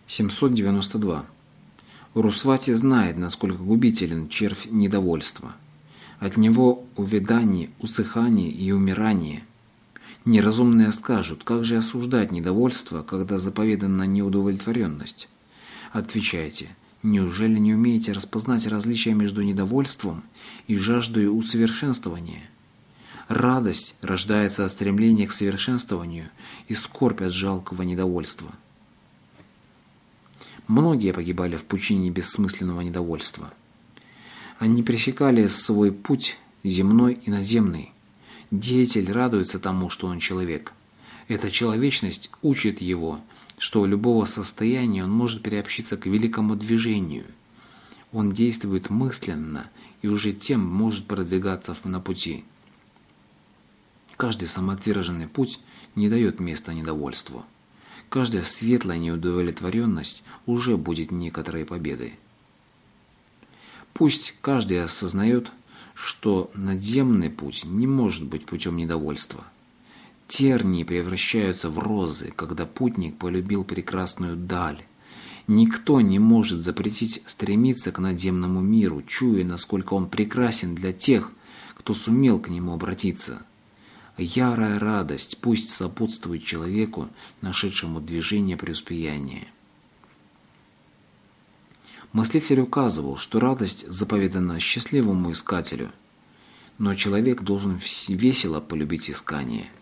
792. Урусвати знает, насколько губителен червь недовольства. От него увядание, усыхание и умирание. Неразумные скажут, как же осуждать недовольство, когда заповедана неудовлетворенность? Отвечайте, неужели не умеете распознать различия между недовольством и жаждой усовершенствования? Радость рождается от стремления к совершенствованию и скорбь от жалкого недовольства. Многие погибали в пучине бессмысленного недовольства. Они пресекали свой путь земной и надземный. Деятель радуется тому, что он человек. Эта человечность учит его, что в любого состояния он может приобщиться к великому движению. Он действует мысленно и уже тем может продвигаться на пути. Каждый самоотверженный путь не дает места недовольству. Каждая светлая неудовлетворенность уже будет некоторой победой. Пусть каждый осознает, что надземный путь не может быть путем недовольства. Тернии превращаются в розы, когда путник полюбил прекрасную даль. Никто не может запретить стремиться к надземному миру, чуя, насколько он прекрасен для тех, кто сумел к нему обратиться. Ярая радость пусть сопутствует человеку, нашедшему движение преуспеяния. Мыслитель указывал, что радость заповедана счастливому искателю, но человек должен весело полюбить искание.